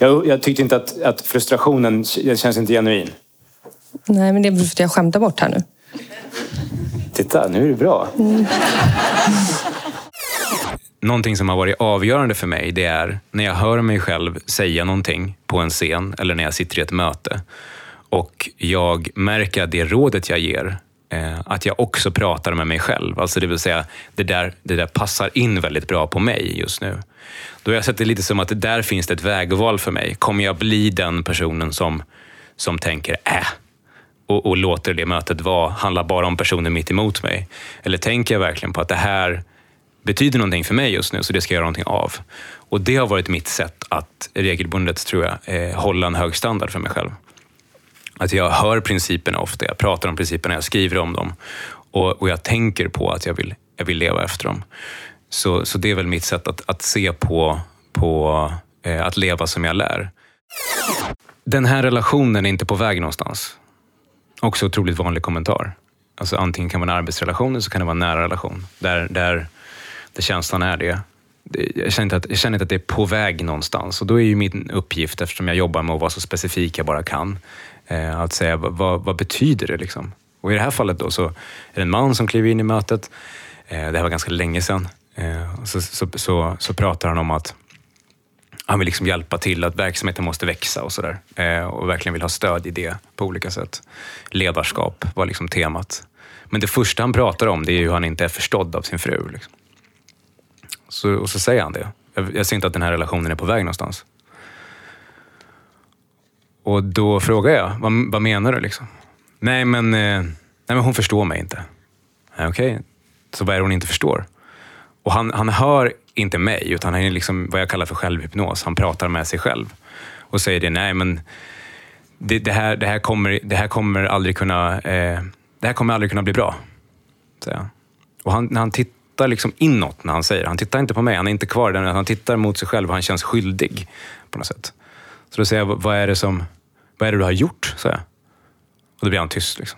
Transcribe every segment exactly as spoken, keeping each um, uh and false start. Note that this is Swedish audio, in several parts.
Jag, jag tyckte inte att, att frustrationen det känns inte genuin. Nej, men det är för att jag skämtar bort här nu. Titta, nu är det bra. Mm. Någonting som har varit avgörande för mig, det är när jag hör mig själv säga någonting på en scen eller när jag sitter i ett möte och jag märker att det rådet jag ger, eh, att jag också pratar med mig själv. Alltså det vill säga, det där, det där passar in väldigt bra på mig just nu. Då har jag sett det lite som att det där finns det ett vägval för mig. Kommer jag bli den personen som, som tänker äh och, och låter det mötet vara, handla bara om personen mitt emot mig? Eller tänker jag verkligen på att det här betyder någonting för mig just nu, så det ska jag göra någonting av. Och det har varit mitt sätt att regelbundet, tror jag, eh, hålla en hög standard för mig själv. Att jag hör principerna ofta, jag pratar om principerna, jag skriver om dem. Och, och jag tänker på att jag vill, jag vill leva efter dem. Så, så det är väl mitt sätt att, att se på, på eh, att leva som jag lär. Den här relationen är inte på väg någonstans. Också otroligt vanlig kommentar. Alltså antingen kan det vara en arbetsrelation eller så kan det vara en nära relation. Där, där det känslan är det. Jag känner, inte att, jag känner inte att det är på väg någonstans. Och då är ju min uppgift, eftersom jag jobbar med att vara så specifik jag bara kan, eh, att säga vad, vad betyder det liksom. Och i det här fallet då så är det en man som kliver in i mötet. Eh, det här var ganska länge sedan. Eh, så, så, så, så pratar han om att han vill liksom hjälpa till att verksamheten måste växa och sådär. Eh, och verkligen vill ha stöd i det på olika sätt. Ledarskap var liksom temat. Men det första han pratar om, det är ju hur han inte är förstådd av sin fru. Liksom. Så, och så säger han det. Jag, jag ser inte att den här relationen är på väg någonstans. Och då frågar jag, vad, vad menar du liksom? Nej men, eh, nej men hon förstår mig inte. Okej, okay. Så vad är det hon inte förstår? Och han, han hör inte mig, utan han är liksom vad jag kallar för självhypnos. Han pratar med sig själv och säger det, nej men det, det, här, det, här, kommer, det här kommer aldrig kunna eh, det här kommer aldrig kunna bli bra. Så, och han, när han tittar liksom inåt när han säger, han tittar inte på mig, han är inte kvar där, han tittar mot sig själv och han känns skyldig på något sätt. Så då säger jag, vad är det som vad är det du har gjort? Så jag. Och då blir han tyst liksom.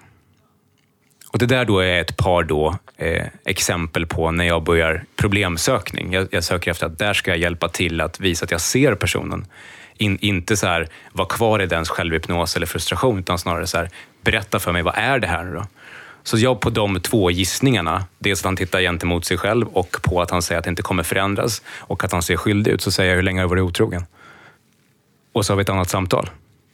Och det där då är ett par då, eh, exempel på när jag börjar problemsökning. Jag, jag söker efter att där ska jag hjälpa till att visa att jag ser personen. In, inte så här, vara kvar i dens självhypnos eller frustration, utan snarare så här, berätta för mig, vad är det här nu då? Så jag på de två gissningarna, dels att han tittar gentemot sig själv och på att han säger att det inte kommer förändras och att han ser skyldig ut, så säger jag hur länge har jag varit otrogen. Och så har vi ett annat samtal.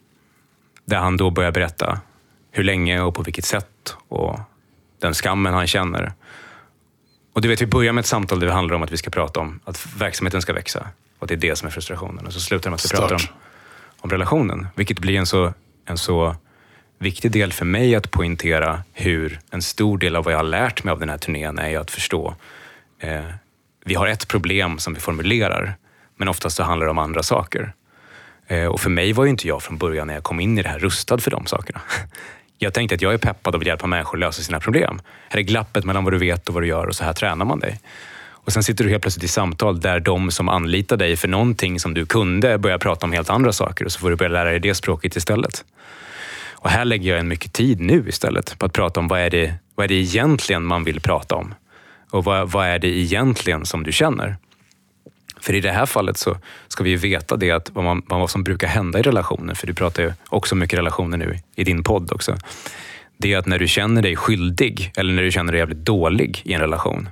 Där han då börjar berätta hur länge och på vilket sätt och den skammen han känner. Och du vet, vi börjar med ett samtal där det handlar om att vi ska prata om att verksamheten ska växa. Och det är det som är frustrationen. Och så slutar de att vi pratar om, om relationen. Vilket blir en så, en så viktig del för mig att poängtera hur en stor del av vad jag har lärt mig av den här turnén är att förstå. Eh, vi har ett problem som vi formulerar, men oftast så handlar det om andra saker. Eh, och för mig var ju inte jag från början när jag kom in i det här rustad för de sakerna. Jag tänkte att jag är peppad och vill hjälpa människor att lösa sina problem. Här är glappet mellan vad du vet och vad du gör, och så här tränar man dig. Och sen sitter du helt plötsligt i samtal där de som anlitar dig för någonting som du kunde börjar prata om helt andra saker, och så får du börja lära dig det språket istället. Och här lägger jag en mycket tid nu istället på att prata om vad är det, vad är det egentligen man vill prata om. Och vad, vad är det egentligen som du känner. För i det här fallet så ska vi ju veta det att vad, man, vad som brukar hända i relationer, för du pratar ju också mycket relationer nu i din podd också. Det är att när du känner dig skyldig eller när du känner dig jävligt dålig i en relation,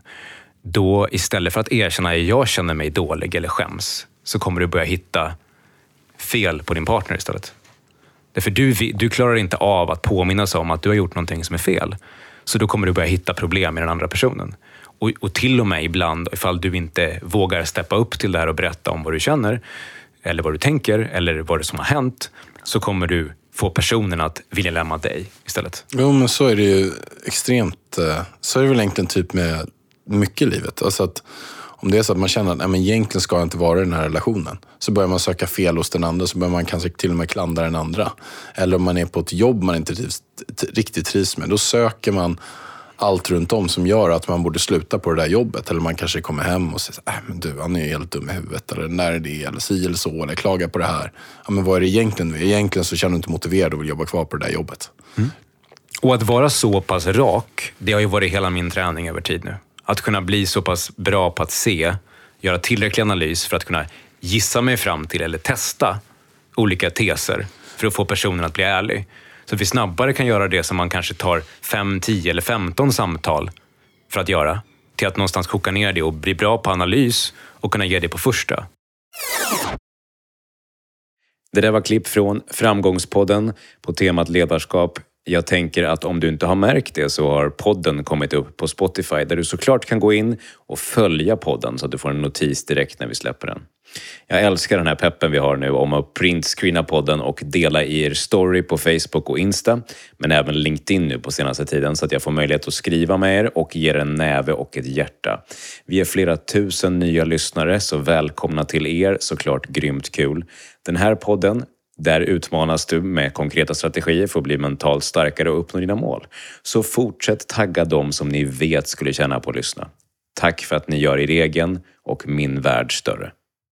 då istället för att erkänna att jag känner mig dålig eller skäms, så kommer du börja hitta fel på din partner istället. Därför du, du klarar inte av att påminnas om att du har gjort någonting som är fel. Så då kommer du börja hitta problem i den andra personen. Och, och till och med ibland, ifall du inte vågar steppa upp till det här och berätta om vad du känner, eller vad du tänker, eller vad det som har hänt, så kommer du få personen att vilja lämna dig istället. Jo, men så är det ju extremt. Så är det väl egentligen typ med mycket i livet. Alltså att om det är så att man känner att nej, men egentligen ska jag inte vara i den här relationen, så börjar man söka fel hos den andra, så börjar man kanske till och med klandra den andra. Eller om man är på ett jobb man inte trivs, riktigt trivs med, då söker man allt runt om som gör att man borde sluta på det där jobbet. Eller man kanske kommer hem och säger, äh, men du, han är ju helt dum i huvudet. Eller när är det, eller si eller så, eller klaga på det här. Ja, men vad är det egentligen? Egentligen så känner du inte motiverad och vill jobba kvar på det där jobbet. Mm. Och att vara så pass rak, det har ju varit hela min träning över tid nu. Att kunna bli så pass bra på att se, göra tillräcklig analys för att kunna gissa mig fram till eller testa olika teser för att få personen att bli ärlig. Så att vi snabbare kan göra det som man kanske tar fem, tio eller femton samtal för att göra. Till att någonstans koka ner det och bli bra på analys och kunna ge det på första. Det där var klipp från Framgångspodden på temat ledarskap. Jag tänker att om du inte har märkt det så har podden kommit upp på Spotify där du såklart kan gå in och följa podden så att du får en notis direkt när vi släpper den. Jag älskar den här peppen vi har nu om att printscreena podden och dela i er story på Facebook och Insta, men även LinkedIn nu på senaste tiden så att jag får möjlighet att skriva med er och ge er en näve och ett hjärta. Vi är flera tusen nya lyssnare, så välkomna till er, såklart grymt kul. Den här podden, där utmanas du med konkreta strategier för att bli mentalt starkare och uppnå dina mål. Så fortsätt tagga dem som ni vet skulle tjäna på att lyssna. Tack för att ni gör er egen och min värld större.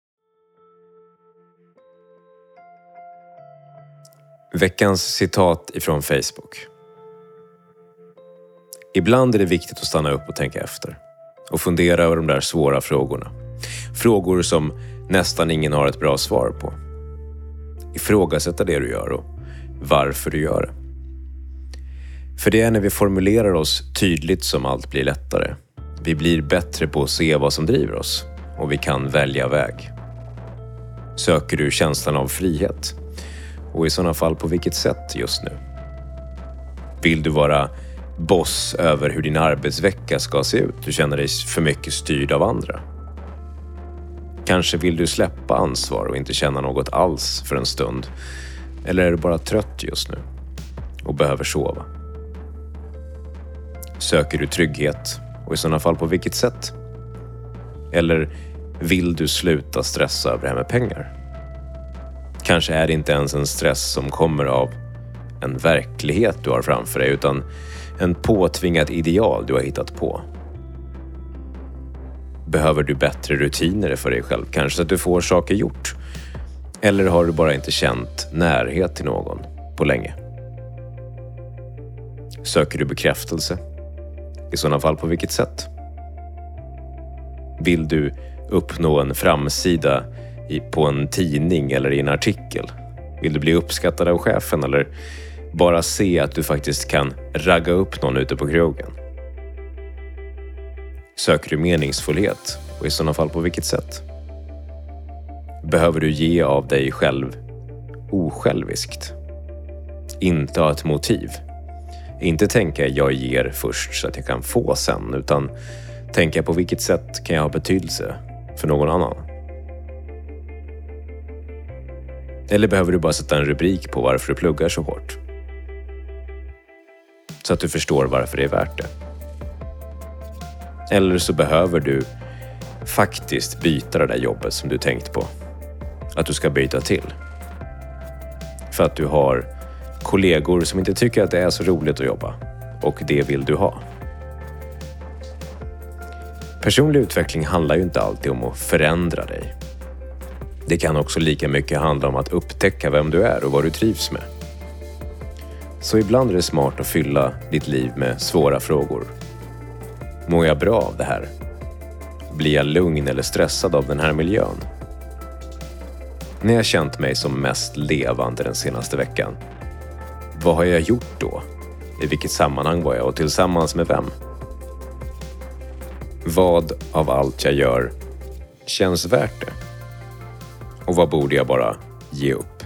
Veckans citat ifrån Facebook. Ibland är det viktigt att stanna upp och tänka efter. Och fundera över de där svåra frågorna. Frågor som nästan ingen har ett bra svar på. Ifrågasätta det du gör och varför du gör det. För det är när vi formulerar oss tydligt som allt blir lättare. Vi blir bättre på att se vad som driver oss och vi kan välja väg. Söker du känslan av frihet? Och i sådana fall på vilket sätt just nu? Vill du vara boss över hur din arbetsvecka ska se ut? Du känner dig för mycket styrd av andra. Kanske vill du släppa ansvar och inte känna något alls för en stund. Eller är du bara trött just nu och behöver sova? Söker du trygghet? Och i sådana fall på vilket sätt? Eller vill du sluta stressa över det här med pengar? Kanske är det inte ens en stress som kommer av en verklighet du har framför dig, utan en påtvingad ideal du har hittat på. Behöver du bättre rutiner för dig själv, kanske så att du får saker gjort? Eller har du bara inte känt närhet till någon på länge? Söker du bekräftelse? I sådana fall på vilket sätt? Vill du uppnå en framsida i, på en tidning eller i en artikel? Vill du bli uppskattad av chefen eller bara se att du faktiskt kan ragga upp någon ute på krogen? Söker du meningsfullhet? Och i sådana fall på vilket sätt? Behöver du ge av dig själv osjälviskt? Inte ha ett motiv. Inte tänka jag ger först så att jag kan få sen, utan tänka på vilket sätt kan jag ha betydelse för någon annan? Eller behöver du bara sätta en rubrik på varför du pluggar så hårt? Så att du förstår varför det är värt det. Eller så behöver du faktiskt byta det där jobbet som du tänkt på. Att du ska byta till. För att du har kollegor som inte tycker att det är så roligt att jobba. Och det vill du ha. Personlig utveckling handlar ju inte alltid om att förändra dig. Det kan också lika mycket handla om att upptäcka vem du är och vad du trivs med. Så ibland är det smart att fylla ditt liv med svåra frågor. Mår jag bra av det här? Blir jag lugn eller stressad av den här miljön? När jag känt mig som mest levande den senaste veckan, vad har jag gjort då? I vilket sammanhang var jag och tillsammans med vem? Vad av allt jag gör känns värt det? Och vad borde jag bara ge upp?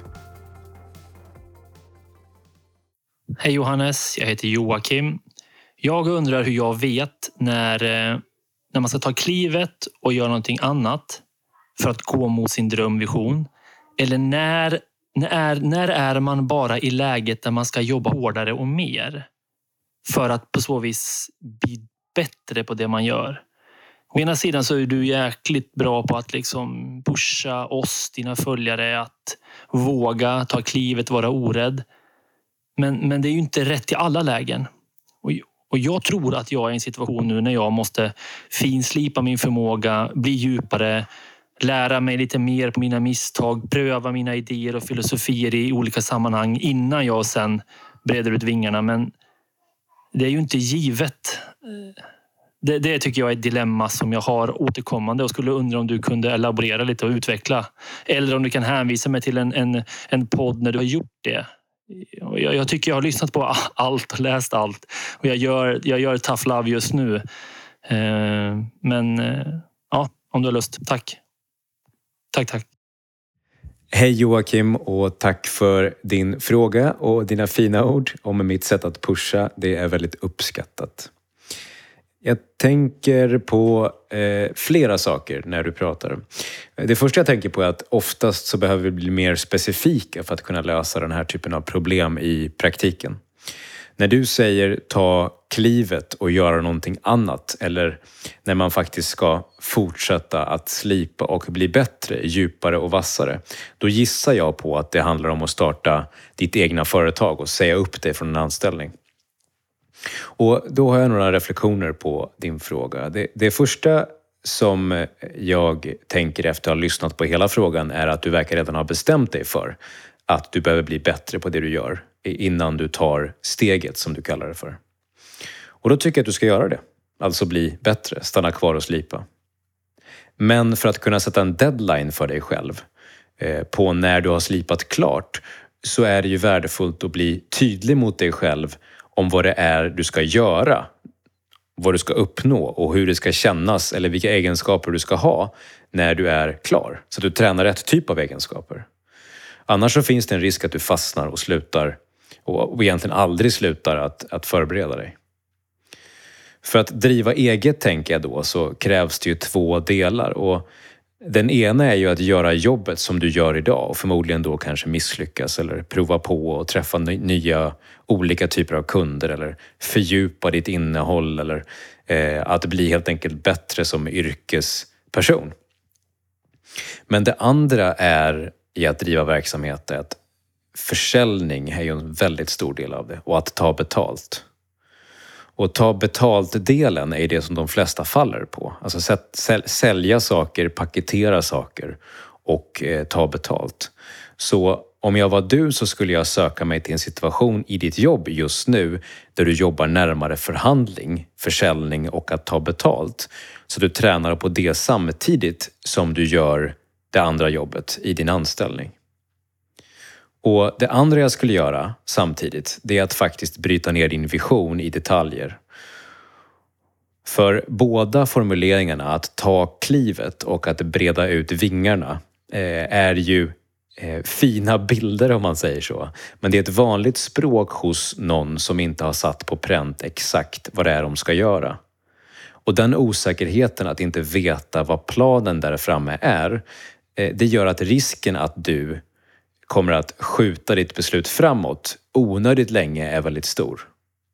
Hej Johannes, jag heter Joakim. Jag undrar hur jag vet när, när man ska ta klivet och göra någonting annat för att gå mot sin drömvision. Eller när, när, är, när är man bara i läget där man ska jobba hårdare och mer för att på så vis bli bättre på det man gör. Å ena sidan så är du jäkligt bra på att liksom pusha oss, dina följare, att våga ta klivet, vara orädd. Men, men det är ju inte rätt i alla lägen. Och, och jag tror att jag är i en situation nu när jag måste finslipa min förmåga, bli djupare, lära mig lite mer på mina misstag, pröva mina idéer och filosofier i olika sammanhang innan jag sen breder ut vingarna. Men det är ju inte givet. Det, det tycker jag är ett dilemma som jag har återkommande och skulle undra om du kunde elaborera lite och utveckla. Eller om du kan hänvisa mig till en, en, en podd när du har gjort det. Jag, jag tycker jag har lyssnat på allt och läst allt. Och jag gör, jag gör Tough Love just nu. Eh, men eh, ja, om du har lust. Tack. Tack, tack. Hej Joakim och tack för din fråga och dina fina ord om mitt sätt att pusha. Det är väldigt uppskattat. Jag tänker på eh, flera saker när du pratar. Det första jag tänker på är att oftast så behöver vi bli mer specifika för att kunna lösa den här typen av problem i praktiken. När du säger ta klivet och göra någonting annat eller när man faktiskt ska fortsätta att slipa och bli bättre, djupare och vassare, då gissar jag på att det handlar om att starta ditt egna företag och säga upp dig från en anställning. Och då har jag några reflektioner på din fråga. Det, det första som jag tänker efter att ha lyssnat på hela frågan är att du verkar redan ha bestämt dig för att du behöver bli bättre på det du gör innan du tar steget som du kallar det för. Och då tycker jag att du ska göra det. Alltså bli bättre, stanna kvar och slipa. Men för att kunna sätta en deadline för dig själv eh, på när du har slipat klart så är det ju värdefullt att bli tydlig mot dig själv om vad det är du ska göra, vad du ska uppnå och hur det ska kännas eller vilka egenskaper du ska ha när du är klar. Så att du tränar rätt typ av egenskaper. Annars så finns det en risk att du fastnar och slutar och egentligen aldrig slutar att, att förbereda dig. För att driva eget tänker jag då så krävs det ju två delar och den ena är ju att göra jobbet som du gör idag och förmodligen då kanske misslyckas eller prova på och träffa nya olika typer av kunder eller fördjupa ditt innehåll eller eh, att bli helt enkelt bättre som yrkesperson. Men det andra är i att driva verksamhet är att försäljning är ju en väldigt stor del av det och att ta betalt. Och ta betalt-delen är det som de flesta faller på. Alltså sälja saker, paketera saker och eh, ta betalt. Så om jag var du så skulle jag söka mig till en situation i ditt jobb just nu där du jobbar närmare förhandling, försäljning och att ta betalt. Så du tränar på det samtidigt som du gör det andra jobbet i din anställning. Och det andra jag skulle göra samtidigt, det är att faktiskt bryta ner din vision i detaljer. För båda formuleringarna, att ta klivet och att breda ut vingarna, eh, är ju eh, fina bilder om man säger så. Men det är ett vanligt språk hos någon som inte har satt på pränt exakt vad det är de ska göra. Och den osäkerheten att inte veta vad planen där framme är, eh, det gör att risken att du kommer att skjuta ditt beslut framåt onödigt länge är väldigt stor.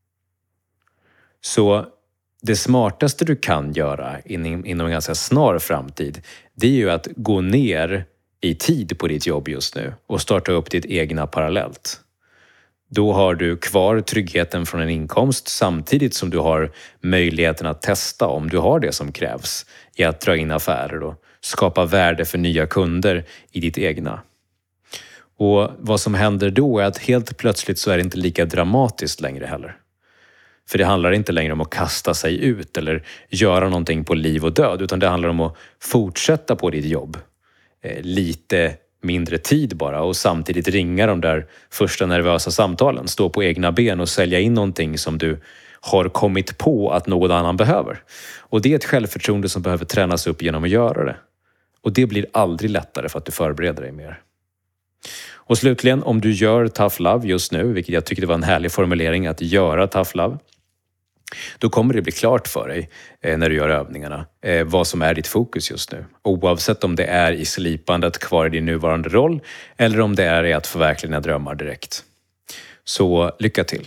Så det smartaste du kan göra inom, inom en ganska snar framtid, det är ju att gå ner i tid på ditt jobb just nu och starta upp ditt egna parallellt. Då har du kvar tryggheten från en inkomst samtidigt som du har möjligheten att testa om du har det som krävs i att dra in affärer och skapa värde för nya kunder i ditt egna. Och vad som händer då är att helt plötsligt så är det inte lika dramatiskt längre heller. För det handlar inte längre om att kasta sig ut eller göra någonting på liv och död, utan det handlar om att fortsätta på ditt jobb. Eh, lite mindre tid bara och samtidigt ringa de där första nervösa samtalen. Stå på egna ben och sälja in någonting som du har kommit på att någon annan behöver. Och det är ett självförtroende som behöver tränas upp genom att göra det. Och det blir aldrig lättare för att du förbereder dig mer. Och slutligen, om du gör Tough Love just nu, vilket jag tycker det var en härlig formulering att göra Tough Love, då kommer det bli klart för dig eh, när du gör övningarna eh, vad som är ditt fokus just nu. Oavsett om det är i slipandet kvar i din nuvarande roll eller om det är i att förverkliga dina drömmar direkt. Så lycka till!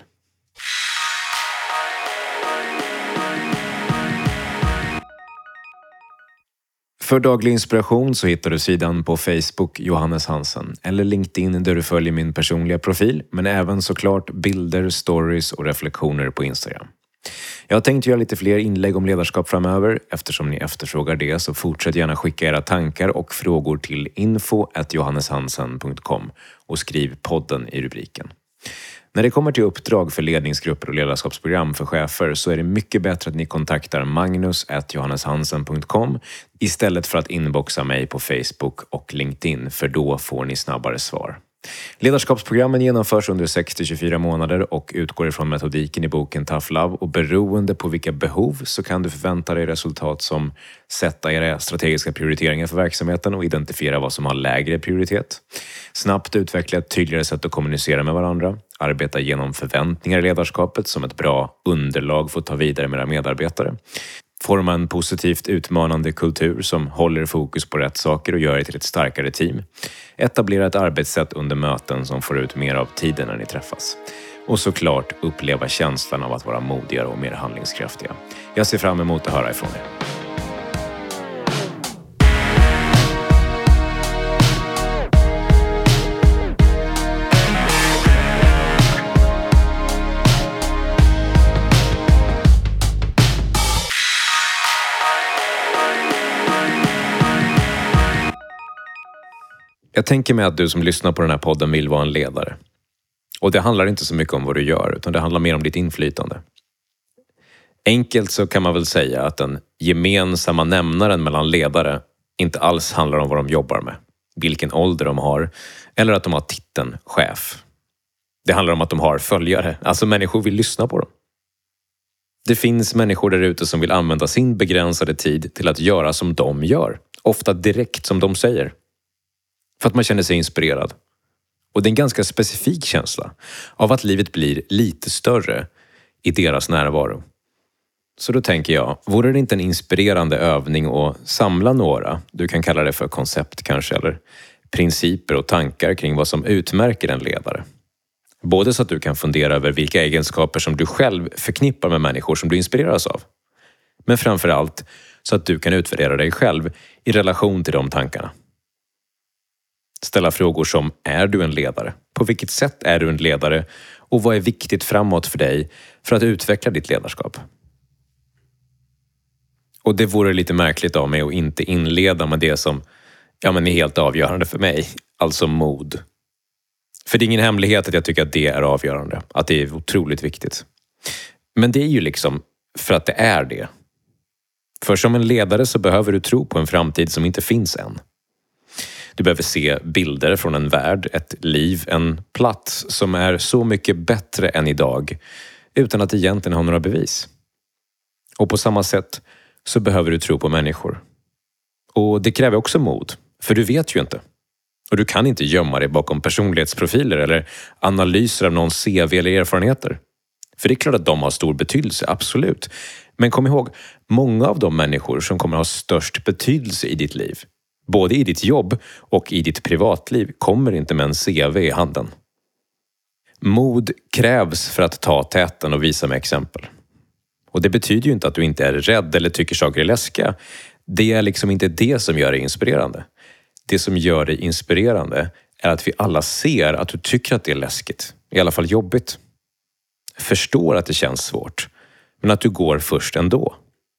För daglig inspiration så hittar du sidan på Facebook Johannes Hansen eller LinkedIn där du följer min personliga profil, men även såklart bilder, stories och reflektioner på Instagram. Jag har tänkt göra lite fler inlägg om ledarskap framöver. Eftersom ni efterfrågar det så fortsätt gärna skicka era tankar och frågor till info at johanneshansen punkt com och skriv podden i rubriken. När det kommer till uppdrag för ledningsgrupper och ledarskapsprogram för chefer så är det mycket bättre att ni kontaktar magnus at johanneshansen punkt com istället för att inboxa mig på Facebook och LinkedIn, för då får ni snabbare svar. Ledarskapsprogrammen genomförs under sex till tjugofyra månader och utgår ifrån metodiken i boken Tough Love, och beroende på vilka behov så kan du förvänta dig resultat som sätta era strategiska prioriteringar för verksamheten och identifiera vad som har lägre prioritet. Snabbt utveckla ett tydligare sätt att kommunicera med varandra. Arbeta genom förväntningar i ledarskapet som ett bra underlag för att ta vidare med era medarbetare. Forma en positivt utmanande kultur som håller fokus på rätt saker och gör det till ett starkare team. Etablera ett arbetssätt under möten som får ut mer av tiden när ni träffas. Och såklart uppleva känslan av att vara modigare och mer handlingskraftiga. Jag ser fram emot att höra ifrån er. Jag tänker mig att du som lyssnar på den här podden vill vara en ledare. Och det handlar inte så mycket om vad du gör, utan det handlar mer om ditt inflytande. Enkelt så kan man väl säga att den gemensamma nämnaren mellan ledare inte alls handlar om vad de jobbar med, vilken ålder de har eller att de har titeln chef. Det handlar om att de har följare, alltså människor vill lyssna på dem. Det finns människor där ute som vill använda sin begränsade tid till att göra som de gör, ofta direkt som de säger. För att man känner sig inspirerad. Och det är en ganska specifik känsla av att livet blir lite större i deras närvaro. Så då tänker jag, vore det inte en inspirerande övning att samla några, du kan kalla det för koncept kanske, eller principer och tankar kring vad som utmärker en ledare. Både så att du kan fundera över vilka egenskaper som du själv förknippar med människor som du inspireras av. Men framförallt så att du kan utvärdera dig själv i relation till de tankarna. Ställa frågor som, är du en ledare? På vilket sätt är du en ledare? Och vad är viktigt framåt för dig för att utveckla ditt ledarskap? Och det vore lite märkligt av mig att inte inleda med det som ja, men är helt avgörande för mig. Alltså mod. För det är ingen hemlighet att jag tycker att det är avgörande. Att det är otroligt viktigt. Men det är ju liksom för att det är det. För som en ledare så behöver du tro på en framtid som inte finns än. Du behöver se bilder från en värld, ett liv, en plats som är så mycket bättre än idag utan att egentligen ha några bevis. Och på samma sätt så behöver du tro på människor. Och det kräver också mod, för du vet ju inte. Och du kan inte gömma dig bakom personlighetsprofiler eller analyser av någons C V eller erfarenheter. För det är klart att de har stor betydelse, absolut. Men kom ihåg, många av de människor som kommer ha störst betydelse i ditt liv, både i ditt jobb och i ditt privatliv, kommer inte med en C V i handen. Mod krävs för att ta täten och visa med exempel. Och det betyder ju inte att du inte är rädd eller tycker saker är läskiga. Det är liksom inte det som gör dig inspirerande. Det som gör dig inspirerande är att vi alla ser att du tycker att det är läskigt. I alla fall jobbigt. Förstår att det känns svårt. Men att du går först ändå.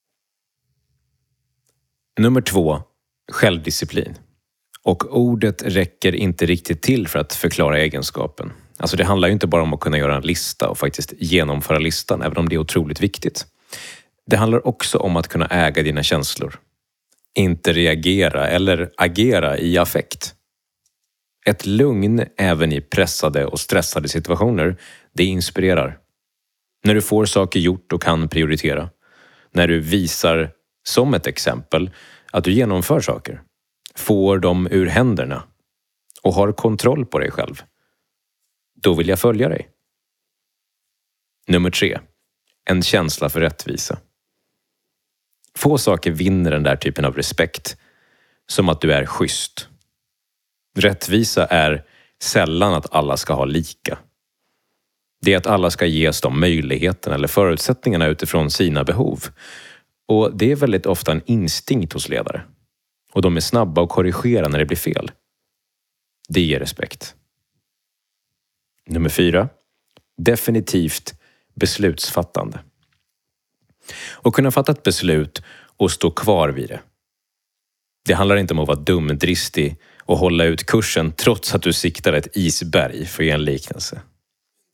Nummer två. Självdisciplin. Och ordet räcker inte riktigt till för att förklara egenskapen. Alltså det handlar ju inte bara om att kunna göra en lista och faktiskt genomföra listan, även om det är otroligt viktigt. Det handlar också om att kunna äga dina känslor. Inte reagera eller agera i affekt. Ett lugn även i pressade och stressade situationer, det inspirerar. När du får saker gjort och kan prioritera. När du visar, som ett exempel, att du genomför saker. Får dem ur händerna. Och har kontroll på dig själv. Då vill jag följa dig. Nummer tre. En känsla för rättvisa. Få saker vinner den där typen av respekt som att du är schysst. Rättvisa är sällan att alla ska ha lika. Det är att alla ska ges de möjligheterna eller förutsättningarna utifrån sina behov. Och det är väldigt ofta en instinkt hos ledare. Och de är snabba att korrigera när det blir fel. Det ger respekt. Nummer fyra. Definitivt beslutsfattande. Och kunna fatta ett beslut och stå kvar vid det. Det handlar inte om att vara dumdristig och hålla ut kursen trots att du siktar ett isberg, för en liknelse.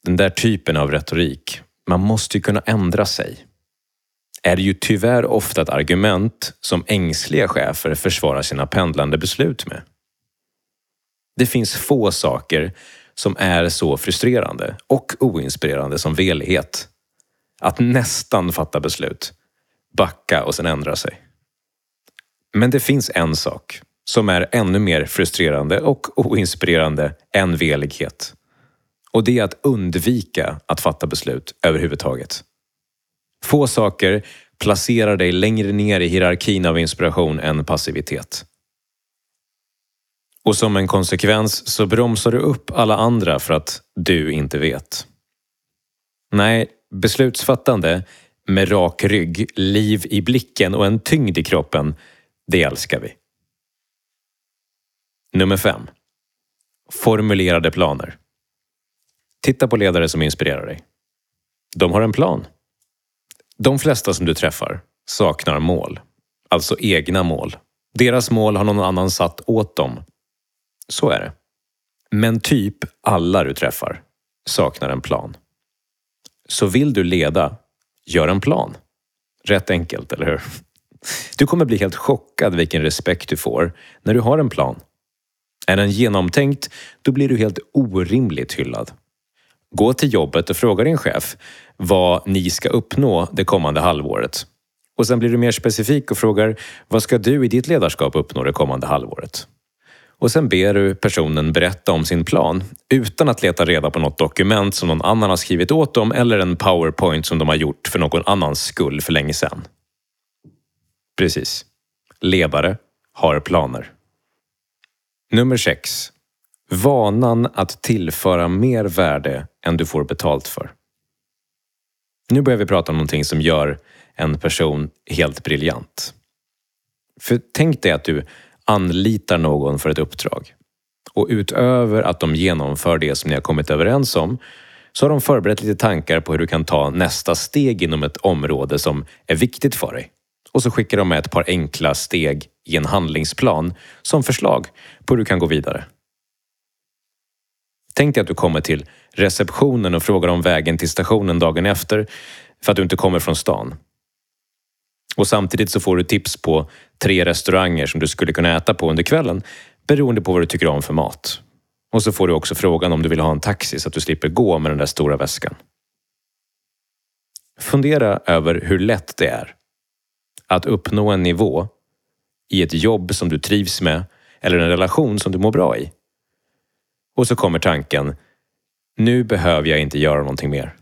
den där typen av retorik, man måste ju kunna ändra sig, är det ju tyvärr ofta ett argument som ängsliga chefer försvarar sina pendlande beslut med. Det finns få saker som är så frustrerande och oinspirerande som velighet. Att nästan fatta beslut, backa och sen ändra sig. Men det finns en sak som är ännu mer frustrerande och oinspirerande än velighet. Och det är att undvika att fatta beslut överhuvudtaget. Få saker placerar dig längre ner i hierarkin av inspiration än passivitet. Och som en konsekvens så bromsar du upp alla andra för att du inte vet. Nej, beslutsfattande med rak rygg, liv i blicken och en tyngd i kroppen, det älskar vi. Nummer fem. Formulerade planer. Titta på ledare som inspirerar dig. De har en plan. De flesta som du träffar saknar mål, alltså egna mål. Deras mål har någon annan satt åt dem. Så är det. Men typ alla du träffar saknar en plan. Så vill du leda, gör en plan. Rätt enkelt, eller hur? Du kommer bli helt chockad vilken respekt du får när du har en plan. Är den genomtänkt, då blir du helt orimligt hyllad. Gå till jobbet och fråga din chef vad ni ska uppnå det kommande halvåret. Och sen blir du mer specifik och frågar vad ska du i ditt ledarskap uppnå det kommande halvåret. Och sen ber du personen berätta om sin plan utan att leta reda på något dokument som någon annan har skrivit åt dem eller en PowerPoint som de har gjort för någon annans skull för länge sedan. Precis. Ledare har planer. Nummer sex. Vanan att tillföra mer värde än du får betalt för. Nu börjar vi prata om någonting som gör en person helt briljant. För tänk dig att du anlitar någon för ett uppdrag. Och utöver att de genomför det som ni har kommit överens om så har de förberett lite tankar på hur du kan ta nästa steg inom ett område som är viktigt för dig. Och så skickar de med ett par enkla steg i en handlingsplan som förslag på hur du kan gå vidare. Tänk dig att du kommer till receptionen och frågar om vägen till stationen dagen efter för att du inte kommer från stan. Och samtidigt så får du tips på tre restauranger som du skulle kunna äta på under kvällen beroende på vad du tycker om för mat. Och så får du också frågan om du vill ha en taxi så att du slipper gå med den där stora väskan. Fundera över hur lätt det är att uppnå en nivå i ett jobb som du trivs med eller en relation som du mår bra i. Och så kommer tanken, nu behöver jag inte göra någonting mer.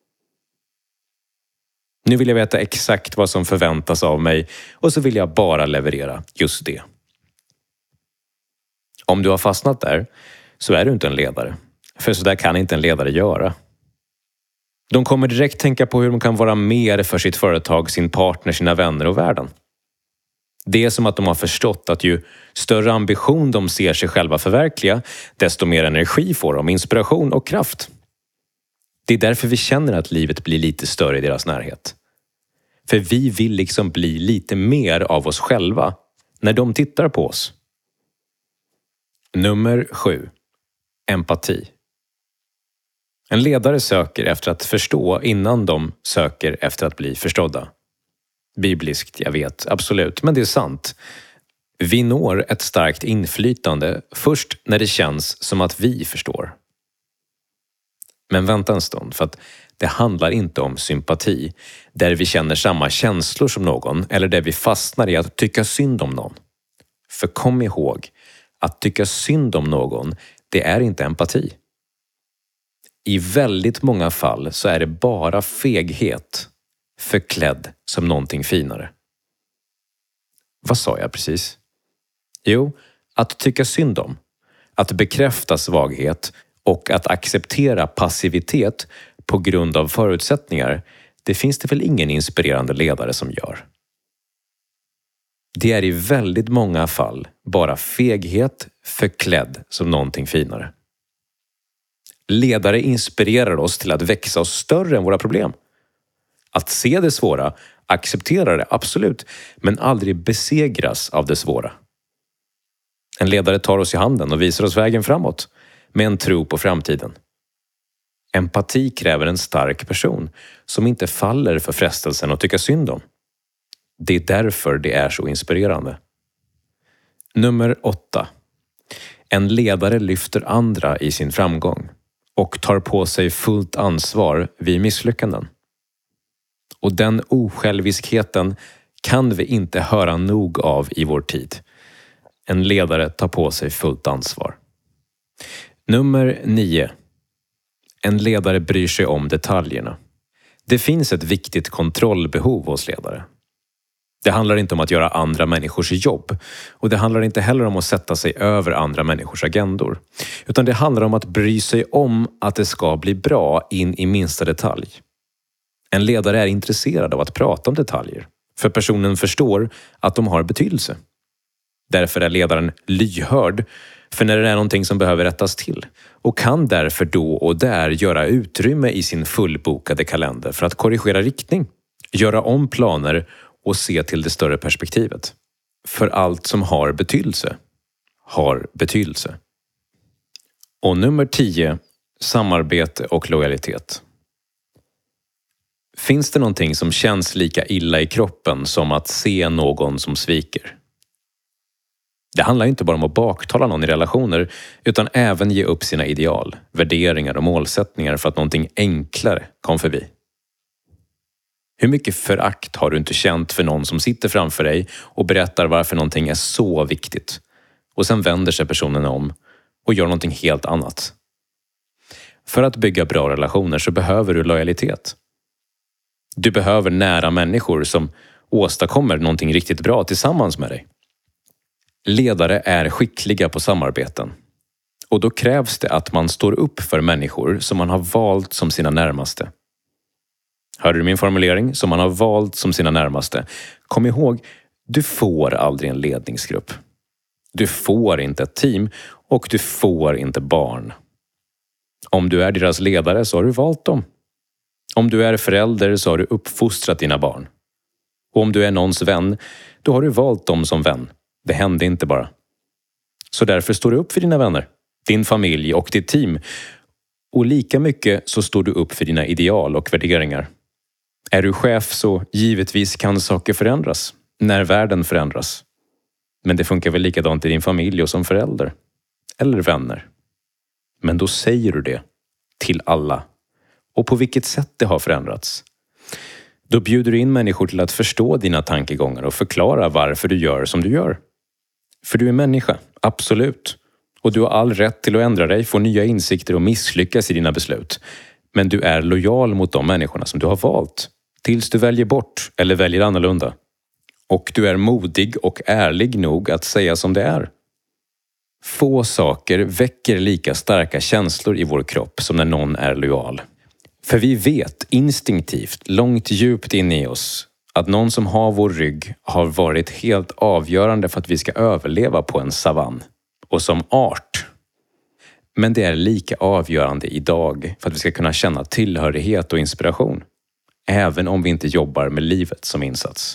Nu vill jag veta exakt vad som förväntas av mig och så vill jag bara leverera just det. Om du har fastnat där så är du inte en ledare. För så där kan inte en ledare göra. De kommer direkt tänka på hur de kan vara mer för sitt företag, sin partner, sina vänner och världen. Det är som att de har förstått att ju större ambition de ser sig själva förverkliga, desto mer energi får de, inspiration och kraft. Det är därför vi känner att livet blir lite större i deras närhet. För vi vill liksom bli lite mer av oss själva när de tittar på oss. Nummer sju. Empati. En ledare söker efter att förstå innan de söker efter att bli förstådda. Bibliskt, jag vet, absolut, men det är sant. Vi når ett starkt inflytande först när det känns som att vi förstår. Men vänta en stund, för att det handlar inte om sympati, där vi känner samma känslor som någon eller där vi fastnar i att tycka synd om någon. För kom ihåg, att tycka synd om någon, det är inte empati. I väldigt många fall så är det bara feghet förklädd som någonting finare. Vad sa jag precis? Jo, att tycka synd om, att bekräfta svaghet och att acceptera passivitet på grund av förutsättningar, det finns det väl ingen inspirerande ledare som gör. Det är i väldigt många fall bara feghet förklädd som någonting finare. Ledare inspirerar oss till att växa oss större än våra problem. Att se det svåra, acceptera det, absolut, men aldrig besegras av det svåra. En ledare tar oss i handen och visar oss vägen framåt med en tro på framtiden. Empati kräver en stark person som inte faller för frestelsen att tycka synd om. Det är därför det är så inspirerande. Nummer åtta. En ledare lyfter andra i sin framgång och tar på sig fullt ansvar vid misslyckanden. Och den osjälviskheten kan vi inte höra nog av i vår tid. En ledare tar på sig fullt ansvar. Nummer nio. En ledare bryr sig om detaljerna. Det finns ett viktigt kontrollbehov hos ledare. Det handlar inte om att göra andra människors jobb. Och det handlar inte heller om att sätta sig över andra människors agendor. Utan det handlar om att bry sig om att det ska bli bra in i minsta detalj. En ledare är intresserad av att prata om detaljer. För personen förstår att de har betydelse. Därför är ledaren lyhörd för när det är någonting som behöver rättas till. Och kan därför då och där göra utrymme i sin fullbokade kalender för att korrigera riktning. Göra om planer och se till det större perspektivet. För allt som har betydelse har betydelse. Och nummer tio. Samarbete och lojalitet. Finns det någonting som känns lika illa i kroppen som att se någon som sviker? Det handlar inte bara om att baktala någon i relationer utan även ge upp sina ideal, värderingar och målsättningar för att någonting enklare kom förbi. Hur mycket förakt har du inte känt för någon som sitter framför dig och berättar varför någonting är så viktigt och sen vänder sig personen om och gör någonting helt annat? För att bygga bra relationer så behöver du lojalitet. Du behöver nära människor som åstadkommer någonting riktigt bra tillsammans med dig. Ledare är skickliga på samarbeten. Och då krävs det att man står upp för människor som man har valt som sina närmaste. Hör du min formulering? Som man har valt som sina närmaste. Kom ihåg, du får aldrig en ledningsgrupp. Du får inte ett team och du får inte barn. Om du är deras ledare så har du valt dem. Om du är förälder så har du uppfostrat dina barn. Och om du är någons vän, då har du valt dem som vän. Det hände inte bara. Så därför står du upp för dina vänner, din familj och ditt team. Och lika mycket så står du upp för dina ideal och värderingar. Är du chef så givetvis kan saker förändras när världen förändras. Men det funkar väl likadant i din familj och som förälder. Eller vänner. Men då säger du det till alla. Och på vilket sätt det har förändrats. Då bjuder du in människor till att förstå dina tankegångar och förklara varför du gör som du gör. För du är människa, absolut. Och du har all rätt till att ändra dig, få nya insikter och misslyckas i dina beslut. Men du är lojal mot de människorna som du har valt. Tills du väljer bort eller väljer annorlunda. Och du är modig och ärlig nog att säga som det är. Få saker väcker lika starka känslor i vår kropp som när någon är lojal. För vi vet instinktivt, långt djupt inne i oss, att någon som har vår rygg har varit helt avgörande för att vi ska överleva på en savann. Och som art. Men det är lika avgörande idag för att vi ska kunna känna tillhörighet och inspiration. Även om vi inte jobbar med livet som insats.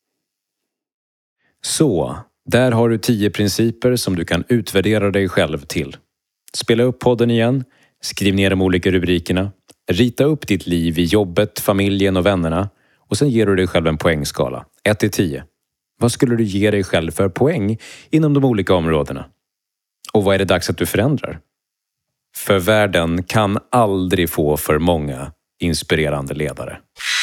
Så, där har du tio principer som du kan utvärdera dig själv till. Spela upp podden igen, skriv ner de olika rubrikerna, rita upp ditt liv i jobbet, familjen och vännerna och sen ger du dig själv en poängskala, ett till tio. Vad skulle du ge dig själv för poäng inom de olika områdena? Och vad är det dags att du förändrar? För världen kan aldrig få för många inspirerande ledare.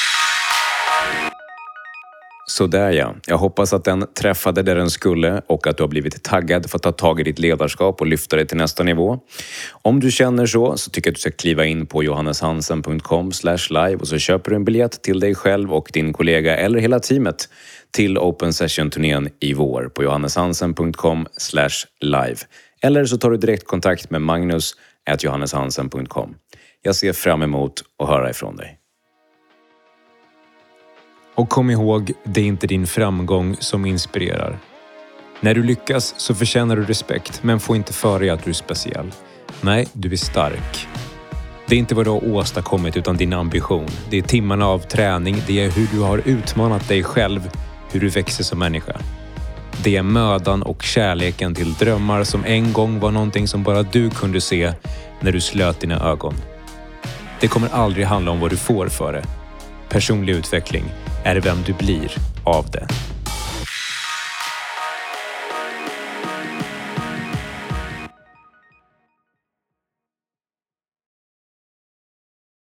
Så där ja, jag hoppas att den träffade där den skulle och att du har blivit taggad för att ta tag i ditt ledarskap och lyfta det till nästa nivå. Om du känner så, så tycker jag att du ska kliva in på johanneshansen punkt com slash live och så köper du en biljett till dig själv och din kollega eller hela teamet till Open Session-turnén i vår på johanneshansen punkt com slash live. Eller så tar du direkt kontakt med Magnus at johanneshansen punkt com. Jag ser fram emot att höra ifrån dig. Och kom ihåg, det är inte din framgång som inspirerar. När du lyckas så förtjänar du respekt, men få inte för dig att du är speciell. Nej, du är stark. Det är inte vad du har åstadkommit utan din ambition. Det är timmarna av träning, det är hur du har utmanat dig själv, hur du växer som människa. Det är mödan och kärleken till drömmar som en gång var någonting som bara du kunde se när du slöt dina ögon. Det kommer aldrig handla om vad du får för det. Personlig utveckling är vem du blir av det.